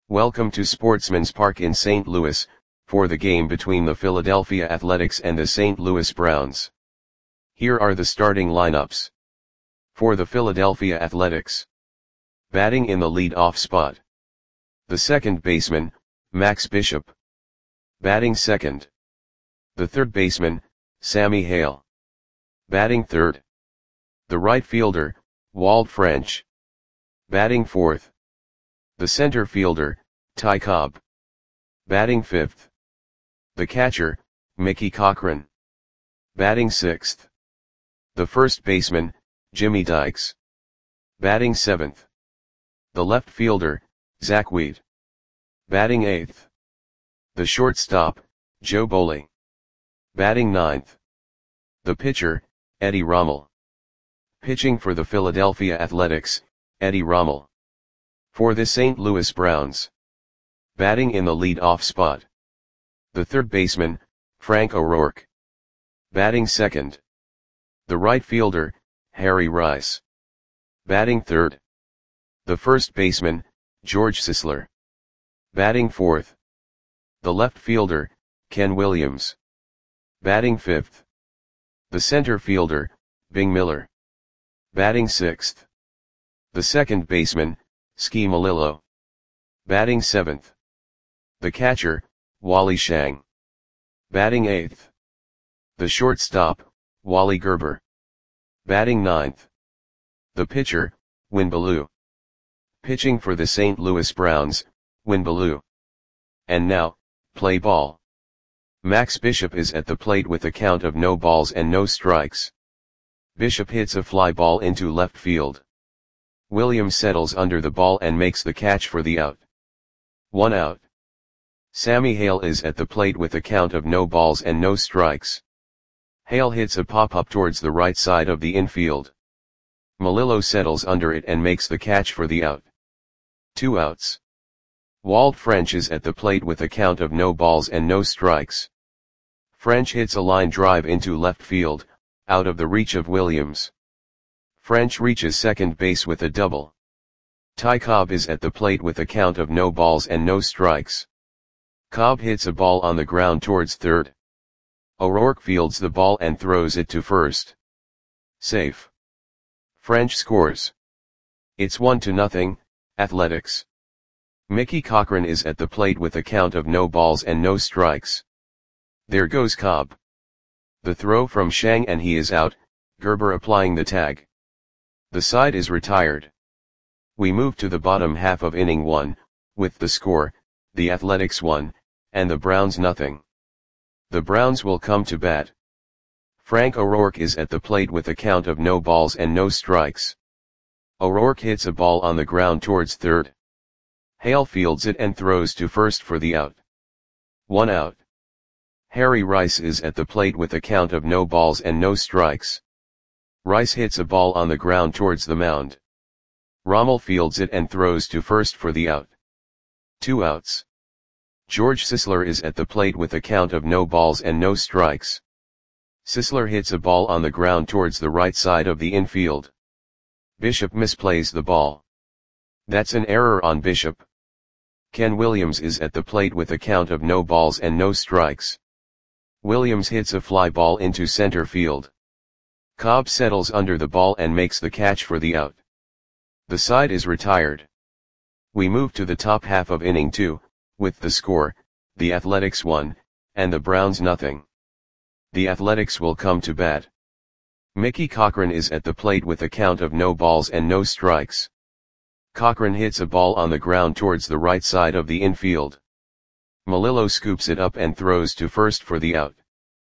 Welcome to Sportsman's Park in St. Louis, for the game between the Philadelphia Athletics and the St. Louis Browns. Here are the starting lineups. For the Philadelphia Athletics. Batting in the lead-off spot. The second baseman, Max Bishop. Batting second. The third baseman, Sammy Hale. Batting third. The right fielder, Walt French. Batting fourth. The center fielder, Ty Cobb. Batting fifth. The catcher, Mickey Cochrane. Batting sixth. The first baseman, Jimmy Dykes. Batting seventh. The left fielder, Zach Wheat. Batting eighth. The shortstop, Joe Boley. Batting ninth. The pitcher, Eddie Rommel. Pitching for the Philadelphia Athletics, Eddie Rommel. For the St. Louis Browns. Batting in the lead-off spot. The third baseman, Frank O'Rourke. Batting second. The right fielder, Harry Rice. Batting third. The first baseman, George Sisler. Batting fourth. The left fielder, Ken Williams. Batting fifth. The center fielder, Bing Miller. Batting sixth. The second baseman, Ski Malillo. Batting seventh. The catcher, Wally Shang. Batting eighth. The shortstop, Wally Gerber. Batting ninth. The pitcher, Win Ballou. Pitching for the St. Louis Browns, Win Ballou. And now, play ball. Max Bishop is at the plate with a count of no balls and no strikes. Bishop hits a fly ball into left field. Williams settles under the ball and makes the catch for the out. 1 out. Sammy Hale is at the plate with a count of no balls and no strikes. Hale hits a pop-up towards the right side of the infield. Malillo settles under it and makes the catch for the out. 2 outs. Walt French is at the plate with a count of no balls and no strikes. French hits a line drive into left field, out of the reach of Williams. French reaches second base with a double. Ty Cobb is at the plate with a count of no balls and no strikes. Cobb hits a ball on the ground towards third. O'Rourke fields the ball and throws it to first. Safe. French scores. It's 1-0, Athletics. Mickey Cochrane is at the plate with a count of no balls and no strikes. There goes Cobb. The throw from Shang and he is out, Gerber applying the tag. The side is retired. We move to the bottom half of inning 1, with the score, the Athletics 1, and the Browns 0. The Browns will come to bat. Frank O'Rourke is at the plate with a count of no balls and no strikes. O'Rourke hits a ball on the ground towards third. Hale fields it and throws to first for the out. 1 out. Harry Rice is at the plate with a count of no balls and no strikes. Rice hits a ball on the ground towards the mound. Rommel fields it and throws to first for the out. 2 outs. George Sisler is at the plate with a count of no balls and no strikes. Sisler hits a ball on the ground towards the right side of the infield. Bishop misplays the ball. That's an error on Bishop. Ken Williams is at the plate with a count of no balls and no strikes. Williams hits a fly ball into center field. Cobb settles under the ball and makes the catch for the out. The side is retired. We move to the top half of inning 2, with the score, the Athletics 1, and the Browns 0. The Athletics will come to bat. Mickey Cochrane is at the plate with a count of no balls and no strikes. Cochrane hits a ball on the ground towards the right side of the infield. Malillo scoops it up and throws to first for the out.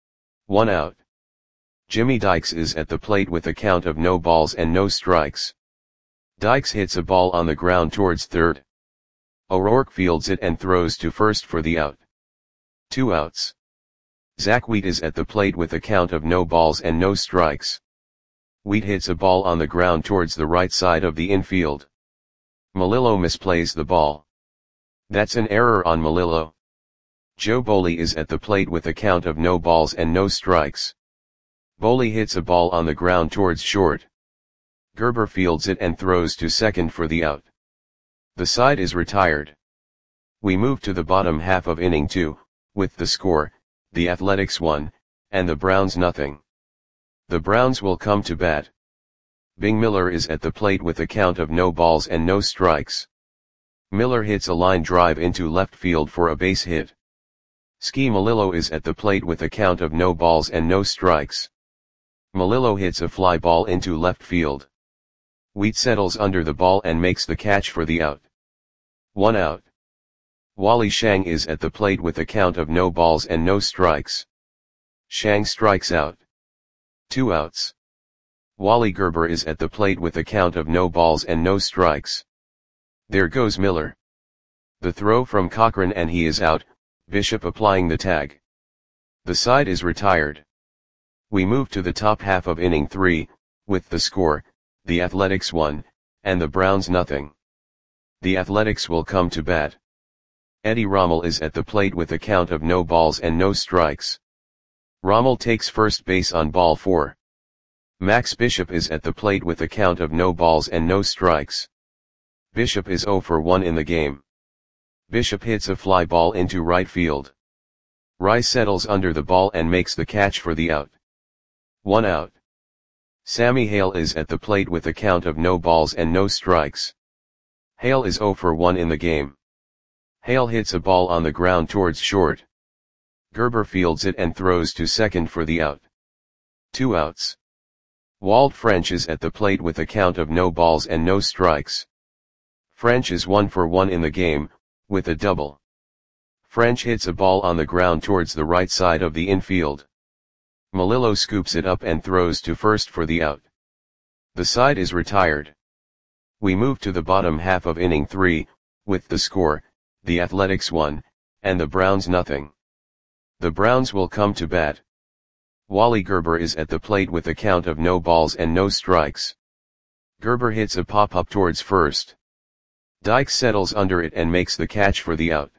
1 out. Jimmy Dykes is at the plate with a count of no balls and no strikes. Dykes hits a ball on the ground towards third. O'Rourke fields it and throws to first for the out. 2 outs. Zach Wheat is at the plate with a count of no balls and no strikes. Wheat hits a ball on the ground towards the right side of the infield. Malillo misplays the ball. That's an error on Malillo. Joe Boley is at the plate with a count of no balls and no strikes. Boley hits a ball on the ground towards short. Gerber fields it and throws to second for the out. The side is retired. We move to the bottom half of inning 2, with the score, the Athletics 1, and the Browns nothing. The Browns will come to bat. Bing Miller is at the plate with a count of no balls and no strikes. Miller hits a line drive into left field for a base hit. Ski Melillo is at the plate with a count of no balls and no strikes. Melillo hits a fly ball into left field. Wheat settles under the ball and makes the catch for the out. 1 out. Wally Shang is at the plate with a count of no balls and no strikes. Shang strikes out. 2 outs. Wally Gerber is at the plate with a count of no balls and no strikes. There goes Miller. The throw from Cochran and he is out, Bishop applying the tag. The side is retired. We move to the top half of inning 3, with the score, the Athletics 1, and the Browns nothing. The Athletics will come to bat. Eddie Rommel is at the plate with a count of no balls and no strikes. Rommel takes first base on ball 4. Max Bishop is at the plate with a count of no balls and no strikes. Bishop is 0 for 1 in the game. Bishop hits a fly ball into right field. Rice settles under the ball and makes the catch for the out. 1 out. Sammy Hale is at the plate with a count of no balls and no strikes. Hale is 0 for 1 in the game. Hale hits a ball on the ground towards short. Gerber fields it and throws to second for the out. 2 outs. Walt French is at the plate with a count of no balls and no strikes. French is 1 for 1 in the game, with a double. French hits a ball on the ground towards the right side of the infield. Melillo scoops it up and throws to first for the out. The side is retired. We move to the bottom half of inning 3, with the score, the Athletics 1, and the Browns nothing. The Browns will come to bat. Wally Gerber is at the plate with a count of no balls and no strikes. Gerber hits a pop-up towards first. Dykes settles under it and makes the catch for the out.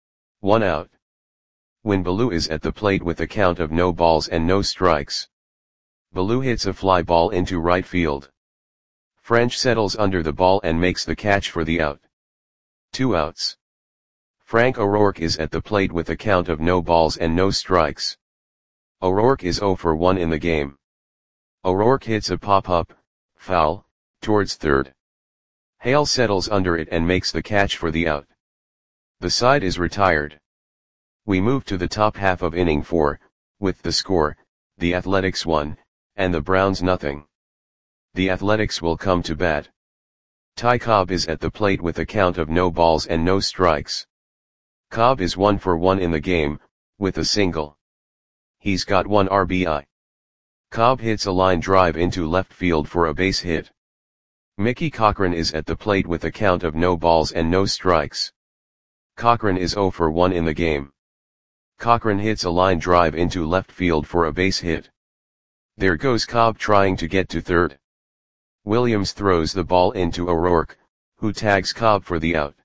1 out. Win Ballou is at the plate with a count of no balls and no strikes. Ballou hits a fly ball into right field. French settles under the ball and makes the catch for the out. 2 outs. Frank O'Rourke is at the plate with a count of no balls and no strikes. O'Rourke is 0 for 1 in the game. O'Rourke hits a pop-up, foul, towards third. Hale settles under it and makes the catch for the out. The side is retired. We move to the top half of inning 4, with the score, the Athletics 1, and the Browns nothing. The Athletics will come to bat. Ty Cobb is at the plate with a count of no balls and no strikes. Cobb is 1 for 1 in the game, with a single. He's got 1 RBI. Cobb hits a line drive into left field for a base hit. Mickey Cochran is at the plate with a count of no balls and no strikes. Cochran is 0 for 1 in the game. Cochran hits a line drive into left field for a base hit. There goes Cobb trying to get to third. Williams throws the ball into O'Rourke, who tags Cobb for the out.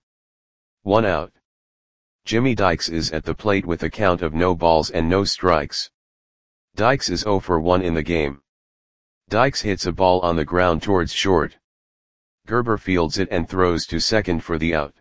1 out. Jimmy Dykes is at the plate with a count of no balls and no strikes. Dykes is 0 for 1 in the game. Dykes hits a ball on the ground towards short. Gerber fields it and throws to second for the out.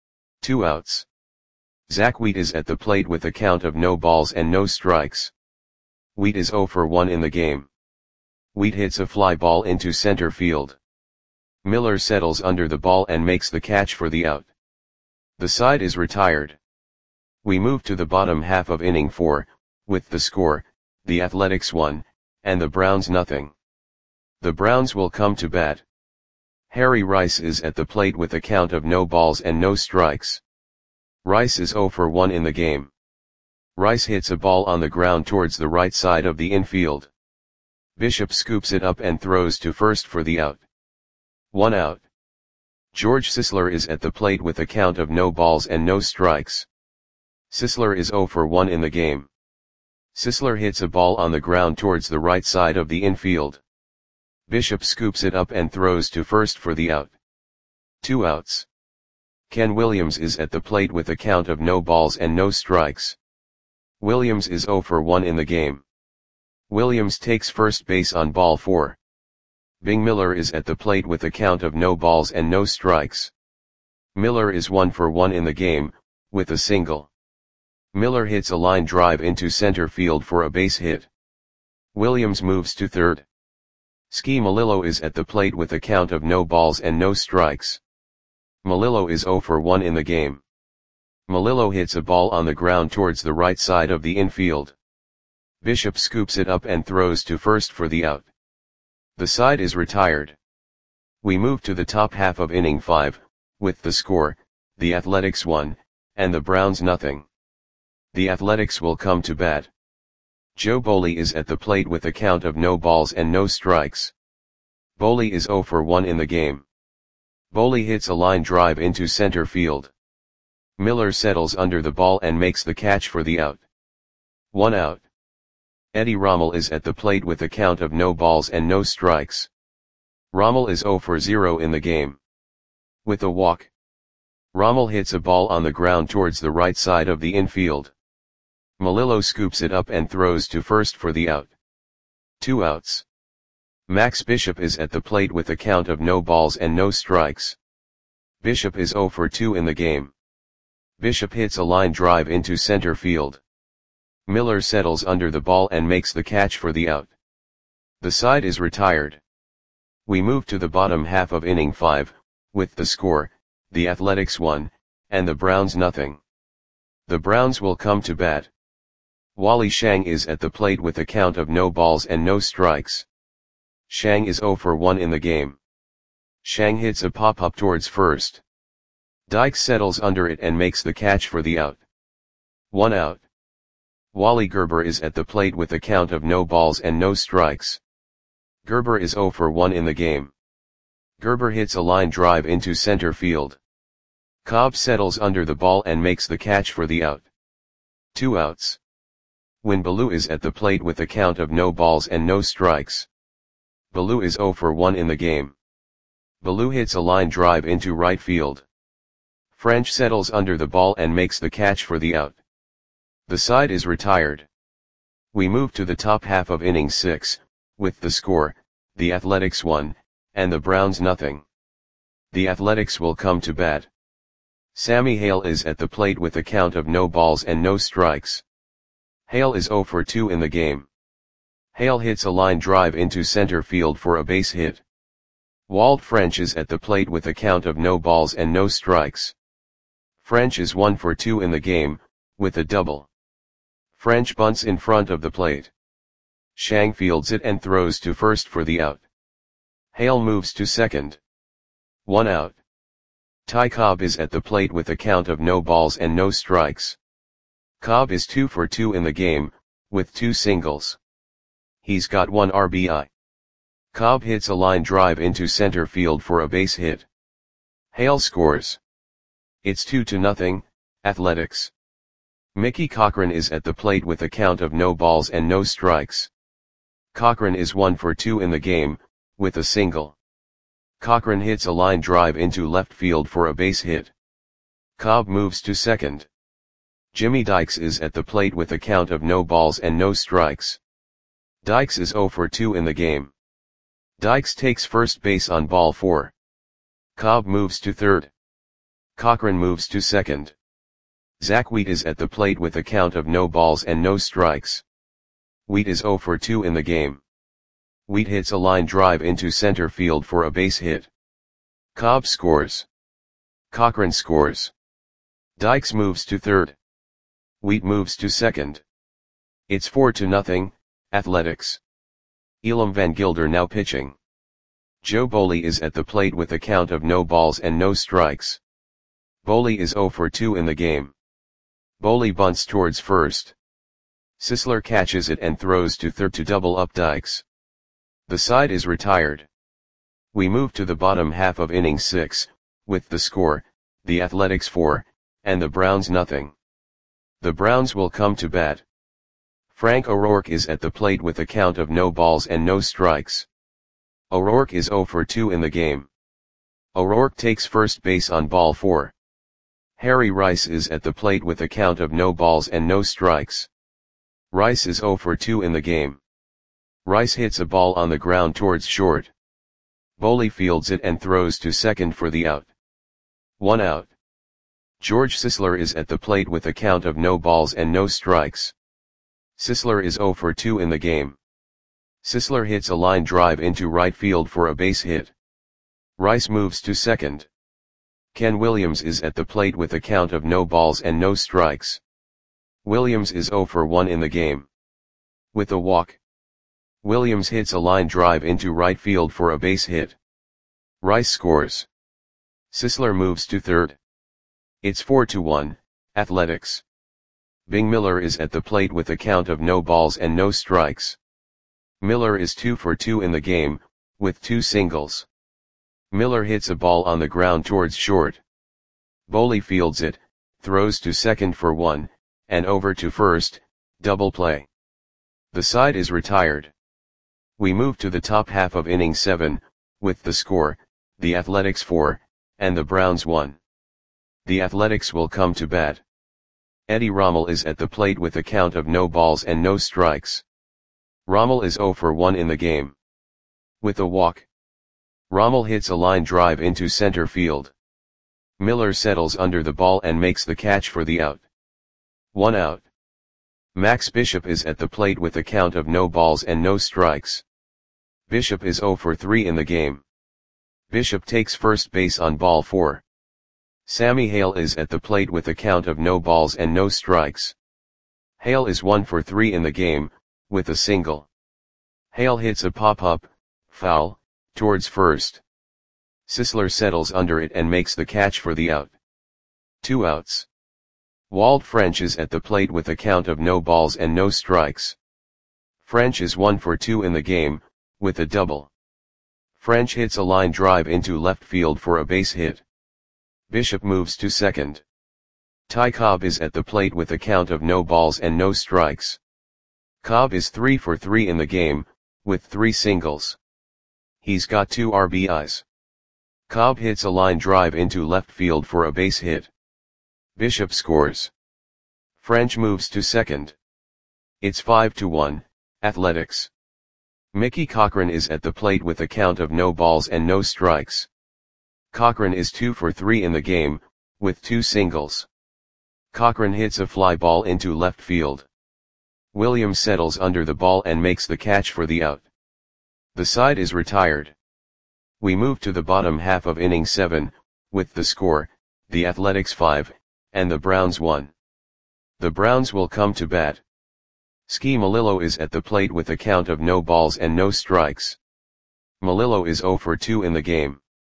2 outs. Zach Wheat is at the plate with a count of no balls and no strikes. Wheat is 0 for 1 in the game. Wheat hits a fly ball into center field. Miller settles under the ball and makes the catch for the out. The side is retired. We move to the bottom half of inning 4, with the score, the Athletics 1, and the Browns nothing. The Browns will come to bat. Harry Rice is at the plate with a count of no balls and no strikes. Rice is 0 for 1 in the game. Rice hits a ball on the ground towards the right side of the infield. Bishop scoops it up and throws to first for the out. 1 out. George Sisler is at the plate with a count of no balls and no strikes. Sisler is 0 for 1 in the game. Sisler hits a ball on the ground towards the right side of the infield. Bishop scoops it up and throws to first for the out. 2 outs. Ken Williams is at the plate with a count of no balls and no strikes. Williams is 0 for 1 in the game. Williams takes first base on ball 4. Bing Miller is at the plate with a count of no balls and no strikes. Miller is 1 for 1 in the game, with a single. Miller hits a line drive into center field for a base hit. Williams moves to third. Ski Melillo is at the plate with a count of no balls and no strikes. Melillo is 0 for 1 in the game. Melillo hits a ball on the ground towards the right side of the infield. Bishop scoops it up and throws to first for the out. The side is retired. We move to the top half of inning 5, with the score, the Athletics 1, and the Browns nothing. The Athletics will come to bat. Joe Boley is at the plate with a count of no balls and no strikes. Boley is 0 for 1 in the game. Boley hits a line drive into center field. Miller settles under the ball and makes the catch for the out. 1 out. Eddie Rommel is at the plate with a count of no balls and no strikes. Rommel is 0 for 0 in the game. With a walk. Rommel hits a ball on the ground towards the right side of the infield. Melillo scoops it up and throws to first for the out. 2 outs. Max Bishop is at the plate with a count of no balls and no strikes. Bishop is 0 for 2 in the game. Bishop hits a line drive into center field. Miller settles under the ball and makes the catch for the out. The side is retired. We move to the bottom half of inning 5, with the score, the Athletics 1, and the Browns nothing. The Browns will come to bat. Wally Shang is at the plate with a count of no balls and no strikes. Shang is 0 for 1 in the game. Shang hits a pop-up towards first. Dykes settles under it and makes the catch for the out. 1 out. Wally Gerber is at the plate with a count of no balls and no strikes. Gerber is 0 for 1 in the game. Gerber hits a line drive into center field. Cobb settles under the ball and makes the catch for the out. 2 outs. Win Ballou is at the plate with a count of no balls and no strikes. Ballou is 0 for 1 in the game. Ballou hits a line drive into right field. French settles under the ball and makes the catch for the out. The side is retired. We move to the top half of inning 6, with the score, the Athletics 1, and the Browns nothing. The Athletics will come to bat. Sammy Hale is at the plate with a count of no balls and no strikes. Hale is 0 for 2 in the game. Hale hits a line drive into center field for a base hit. Walt French is at the plate with a count of no balls and no strikes. French is 1 for 2 in the game, with a double. French bunts in front of the plate. Shang fields it and throws to first for the out. Hale moves to second. 1 out. Ty Cobb is at the plate with a count of no balls and no strikes. Cobb is 2 for 2 in the game, with 2 singles. He's got 1 RBI. Cobb hits a line drive into center field for a base hit. Hale scores. It's 2-0, Athletics. Mickey Cochran is at the plate with a count of no balls and no strikes. Cochran is 1 for 2 in the game, with a single. Cochran hits a line drive into left field for a base hit. Cobb moves to second. Jimmy Dykes is at the plate with a count of no balls and no strikes. Dykes is 0 for 2 in the game. Dykes takes first base on ball 4. Cobb moves to third. Cochran moves to second. Zach Wheat is at the plate with a count of no balls and no strikes. Wheat is 0 for 2 in the game. Wheat hits a line drive into center field for a base hit. Cobb scores. Cochran scores. Dykes moves to third. Wheat moves to second. It's 4-0, Athletics. Elam Van Gilder now pitching. Joe Boley is at the plate with a count of no balls and no strikes. Boley is 0 for 2 in the game. Boley bunts towards first. Sisler catches it and throws to third to double up Dykes. The side is retired. We move to the bottom half of inning 6, with the score, the Athletics 4, and the Browns nothing. The Browns will come to bat. Frank O'Rourke is at the plate with a count of no balls and no strikes. O'Rourke is 0 for 2 in the game. O'Rourke takes first base on ball 4. Harry Rice is at the plate with a count of no balls and no strikes. Rice is 0 for 2 in the game. Rice hits a ball on the ground towards short. Boley fields it and throws to second for the out. 1 out. George Sisler is at the plate with a count of no balls and no strikes. Sisler is 0 for 2 in the game. Sisler hits a line drive into right field for a base hit. Rice moves to second. Ken Williams is at the plate with a count of no balls and no strikes. Williams is 0 for 1 in the game. With a walk, Williams hits a line drive into right field for a base hit. Rice scores. Sisler moves to third. It's 4-1, Athletics. Bing Miller is at the plate with a count of no balls and no strikes. Miller is 2 for 2 in the game, with 2 singles. Miller hits a ball on the ground towards short. Boley fields it, throws to second for 1, and over to first, double play. The side is retired. We move to the top half of inning 7, with the score, the Athletics 4, and the Browns 1. The Athletics will come to bat. Eddie Rommel is at the plate with a count of no balls and no strikes. Rommel is 0 for 1 in the game. With a walk, Rommel hits a line drive into center field. Miller settles under the ball and makes the catch for the out. 1 out. Max Bishop is at the plate with a count of no balls and no strikes. Bishop is 0 for 3 in the game. Bishop takes first base on ball 4. Sammy Hale is at the plate with a count of no balls and no strikes. Hale is 1 for 3 in the game, with a single. Hale hits a pop-up, foul, towards first. Sisler settles under it and makes the catch for the out. 2 outs. Walt French is at the plate with a count of no balls and no strikes. French is 1 for 2 in the game, with a double. French hits a line drive into left field for a base hit. Bishop moves to second. Ty Cobb is at the plate with a count of no balls and no strikes. Cobb is 3 for 3 in the game, with 3 singles. He's got 2 RBIs. Cobb hits a line drive into left field for a base hit. Bishop scores. French moves to second. It's 5-1, Athletics. Mickey Cochran is at the plate with a count of no balls and no strikes. Cochran is 2 for 3 in the game, with 2 singles. Cochran hits a fly ball into left field. Williams settles under the ball and makes the catch for the out. The side is retired. We move to the bottom half of inning 7, with the score, the Athletics 5, and the Browns 1. The Browns will come to bat. Ski Melillo is at the plate with a count of no balls and no strikes. Melillo is 0 for 2 in the game.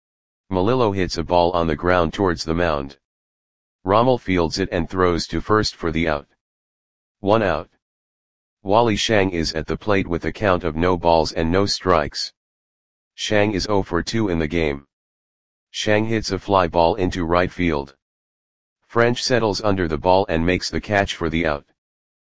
Melillo hits a ball on the ground towards the mound. Rommel fields it and throws to first for the out. 1 out. Wally Shang is at the plate with a count of no balls and no strikes. Shang is 0 for 2 in the game. Shang hits a fly ball into right field. French settles under the ball and makes the catch for the out.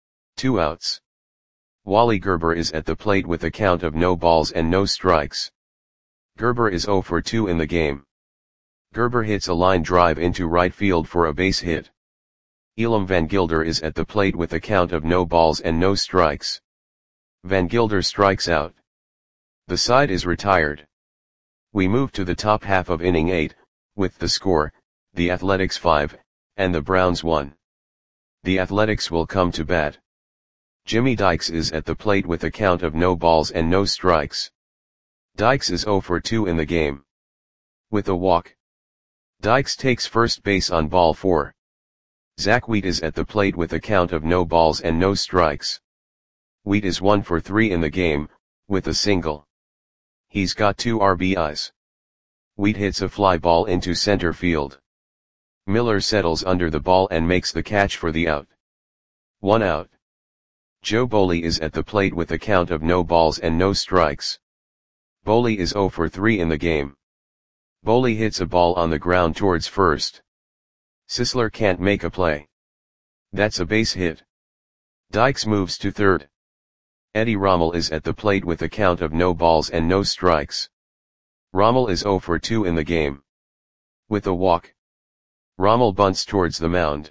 2 outs. Wally Gerber is at the plate with a count of no balls and no strikes. Gerber is 0 for 2 in the game. Gerber hits a line drive into right field for a base hit. Elam Van Gilder is at the plate with a count of no balls and no strikes. Van Gilder strikes out. The side is retired. We move to the top half of inning 8, with the score, the Athletics 5, and the Browns 1. The Athletics will come to bat. Jimmy Dykes is at the plate with a count of no balls and no strikes. Dykes is 0 for 2 in the game. With a walk, Dykes takes first base on ball 4. Zach Wheat is at the plate with a count of no balls and no strikes. Wheat is 1 for 3 in the game, with a single. He's got 2 RBIs. Wheat hits a fly ball into center field. Miller settles under the ball and makes the catch for the out. 1 out. Joe Boley is at the plate with a count of no balls and no strikes. Boley is 0 for 3 in the game. Boley hits a ball on the ground towards first. Sisler can't make a play. That's a base hit. Dykes moves to third. Eddie Rommel is at the plate with a count of no balls and no strikes. Rommel is 0 for 2 in the game. With a walk, Rommel bunts towards the mound.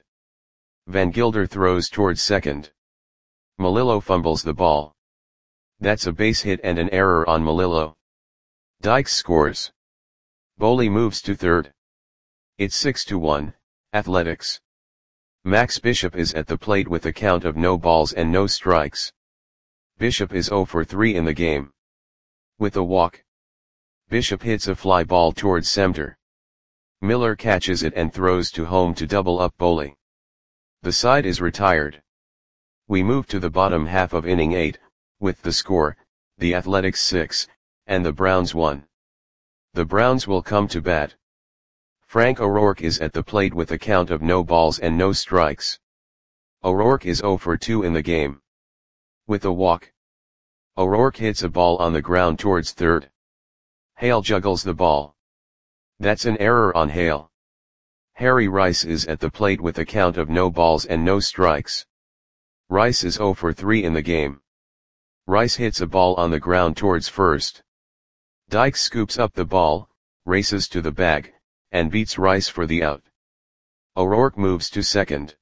Van Gilder throws towards second. Melillo fumbles the ball. That's a base hit and an error on Melillo. Dykes scores. Boley moves to third. It's 6-1, Athletics. Max Bishop is at the plate with a count of no balls and no strikes. Bishop is 0 for 3 in the game. With a walk. Bishop hits a fly ball towards center. Miller catches it and throws to home to double up bowling. The side is retired. We move to the bottom half of inning 8, with the score, the Athletics 6, and the Browns 1. The Browns will come to bat. Frank O'Rourke is at the plate with a count of no balls and no strikes. O'Rourke is 0 for 2 in the game. With a walk. O'Rourke hits a ball on the ground towards third. Hale juggles the ball. That's an error on Hale. Harry Rice is at the plate with a count of no balls and no strikes. Rice is 0 for 3 in the game. Rice hits a ball on the ground towards first. Dykes scoops up the ball, races to the bag, and beats Rice for the out. O'Rourke moves to second.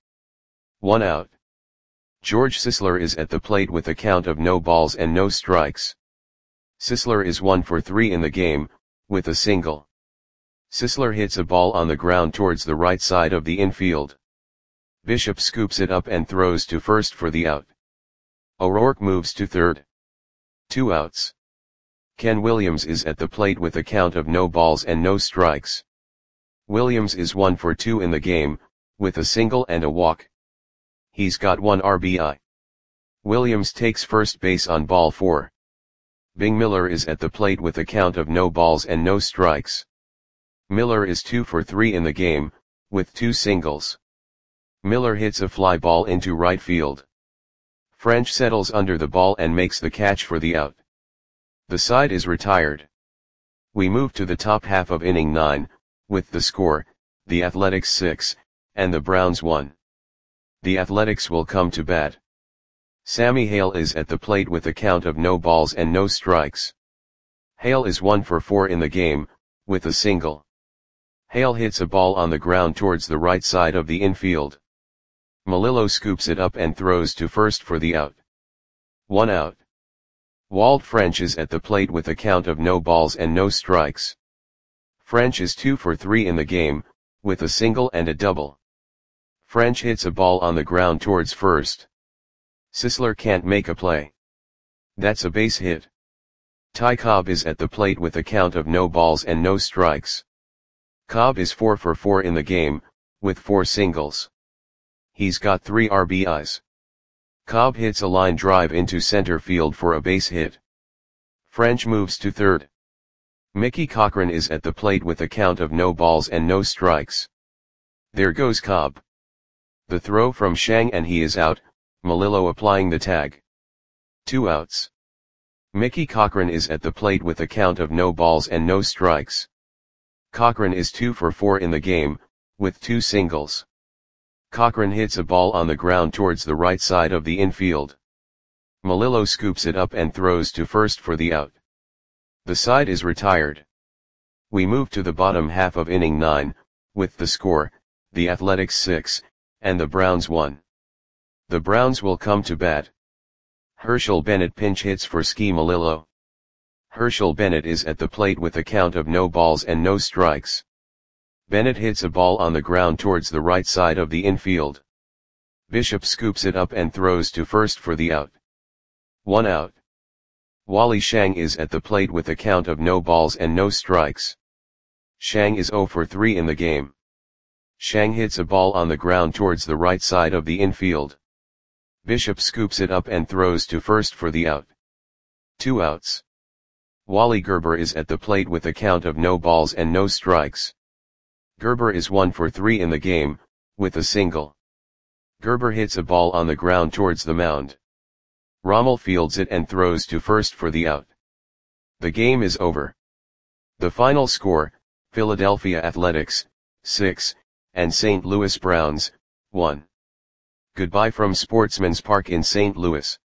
1 out. George Sisler is at the plate with a count of no balls and no strikes. Sisler is 1 for 3 in the game, with a single. Sisler hits a ball on the ground towards the right side of the infield. Bishop scoops it up and throws to first for the out. O'Rourke moves to third. 2 outs. Ken Williams is at the plate with a count of no balls and no strikes. Williams is 1 for 2 in the game, with a single and a walk. He's got 1 RBI. Williams takes first base on ball 4. Bing Miller is at the plate with a count of no balls and no strikes. Miller is 2 for 3 in the game, with 2 singles. Miller hits a fly ball into right field. French settles under the ball and makes the catch for the out. The side is retired. We move to the top half of inning 9, with the score, the Athletics 6, and the Browns 1. The Athletics will come to bat. Sammy Hale is at the plate with a count of no balls and no strikes. Hale is 1 for 4 in the game, with a single. Hale hits a ball on the ground towards the right side of the infield. Melillo scoops it up and throws to first for the out. 1 out. Walt French is at the plate with a count of no balls and no strikes. French is 2 for 3 in the game, with a single and a double. French hits a ball on the ground towards first. Sisler can't make a play. That's a base hit. Ty Cobb is at the plate with a count of no balls and no strikes. Cobb is 4 for 4 in the game, with 4 singles. He's got 3 RBIs. Cobb hits a line drive into center field for a base hit. French moves to third. Mickey Cochran is at the plate with a count of no balls and no strikes. There goes Cobb. The throw from Shang and he is out, Melillo applying the tag. 2 outs. Mickey Cochran is at the plate with a count of no balls and no strikes. Cochran is 2 for 4 in the game, with 2 singles. Cochran hits a ball on the ground towards the right side of the infield. Melillo scoops it up and throws to first for the out. The side is retired. We move to the bottom half of inning 9, with the score, the Athletics 6, and the Browns 1. The Browns will come to bat. Herschel Bennett pinch hits for Ski Melillo. Herschel Bennett is at the plate with a count of no balls and no strikes. Bennett hits a ball on the ground towards the right side of the infield. Bishop scoops it up and throws to first for the out. 1 out. Wally Shang is at the plate with a count of no balls and no strikes. Shang is 0 for 3 in the game. Shang hits a ball on the ground towards the right side of the infield. Bishop scoops it up and throws to first for the out. 2 outs. Wally Gerber is at the plate with a count of no balls and no strikes. Gerber is 1 for 3 in the game, with a single. Gerber hits a ball on the ground towards the mound. Rommel fields it and throws to first for the out. The game is over. The final score, Philadelphia Athletics, 6, and St. Louis Browns, 1. Goodbye from Sportsman's Park in St. Louis.